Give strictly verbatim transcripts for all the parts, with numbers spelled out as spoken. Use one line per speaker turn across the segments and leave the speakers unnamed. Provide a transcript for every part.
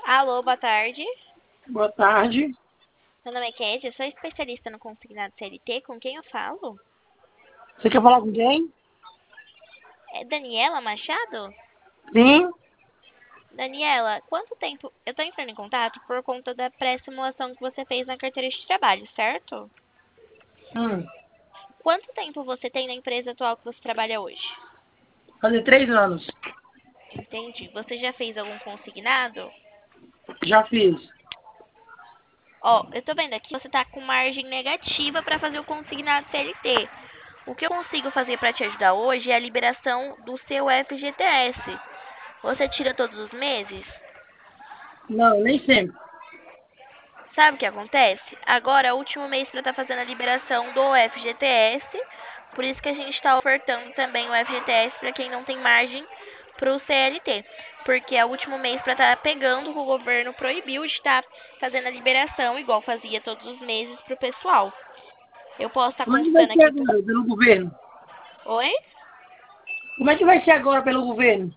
Alô, boa tarde.
Boa tarde.
Meu nome é Kézia, eu sou especialista no consignado C L T. Com quem eu falo?
Você quer falar com quem?
É Daniela Machado?
Sim.
Daniela, quanto tempo... Eu tô entrando em contato por conta da pré-simulação que você fez na carteira de trabalho, certo?
Hum.
Quanto tempo você tem na empresa atual que você trabalha hoje?
Fazer três anos.
Entendi. Você já fez algum consignado?
Já fiz.
Ó, eu tô vendo aqui, você tá com margem negativa para fazer o consignado C L T. O que eu consigo fazer para te ajudar hoje é a liberação do seu F G T S. Você tira todos os meses?
Não, nem sempre.
Sabe o que acontece? Agora é o último mês para estar fazendo a liberação do F G T S. Por isso que a gente está ofertando também o F G T S para quem não tem margem para o C L T. Porque é o último mês para estar pegando que o governo proibiu de estar fazendo a liberação, igual fazia todos os meses para o pessoal. Eu posso estar
Como é que vai
consultando
ser
aqui por...
agora pelo governo?
Oi?
Como é que vai ser agora pelo governo?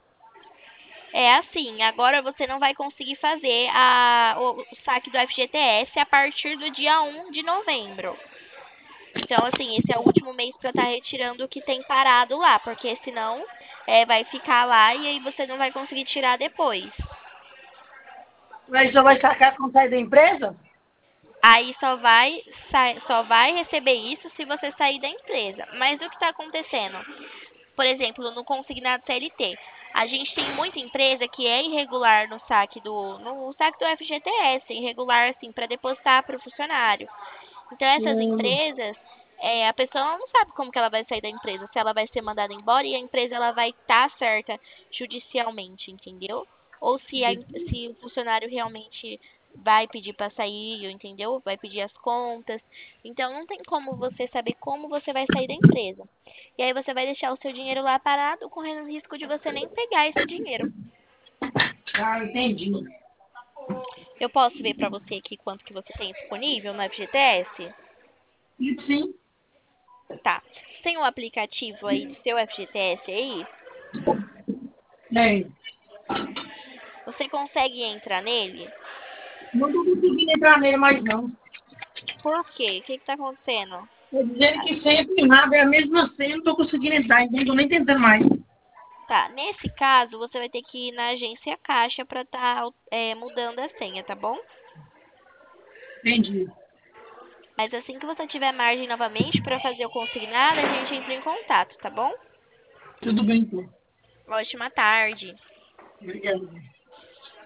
É assim, agora você não vai conseguir fazer a, o, o saque do F G T S a partir do dia um de novembro. Então, assim, esse é o último mês para estar retirando o que tem parado lá, porque senão é, vai ficar lá e aí você não vai conseguir tirar depois.
Mas só vai sacar quando sair da empresa?
Aí só vai, sa- só vai receber isso se você sair da empresa. Mas o que está acontecendo? Por exemplo, no consignado C L T, a gente tem muita empresa que é irregular no saque do, no saque do F G T S, irregular assim para depositar para o funcionário. Então essas
Hum,
empresas, é, a pessoa não sabe como que ela vai sair da empresa, se ela vai ser mandada embora e a empresa ela vai estar certa judicialmente, entendeu? Ou se, a, se o funcionário realmente vai pedir para sair, entendeu? Vai pedir as contas. Então não tem como você saber como você vai sair da empresa. E aí você vai deixar o seu dinheiro lá parado, correndo o risco de você nem pegar esse dinheiro.
ah, entendi.
Eu posso ver para você aqui quanto que você tem disponível no F G T S?
E sim.
Tá. Tem um aplicativo aí do seu F G T S aí?
Tem.
Você consegue entrar nele?
Não tô conseguindo entrar nele mais não.
Por quê? O que que tá acontecendo?
Tô dizendo
Ah,
que sempre nada é a mesma senha, não tô conseguindo entrar, então não tô nem tentando mais.
tá. Nesse caso, você vai ter que ir na agência Caixa pra tá é, mudando a senha, tá bom?
Entendi.
Mas assim que você tiver margem novamente pra fazer o consignado, a gente entra em contato, tá bom?
Tudo bem, então.
Ótima tarde.
Obrigado.